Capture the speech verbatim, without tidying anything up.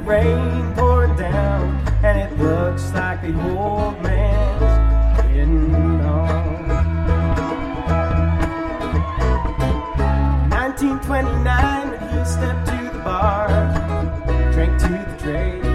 rain pouring down, and it looks like the old man's getting on. nineteen twenty-nine, when he stepped to the bar, drank to the trade.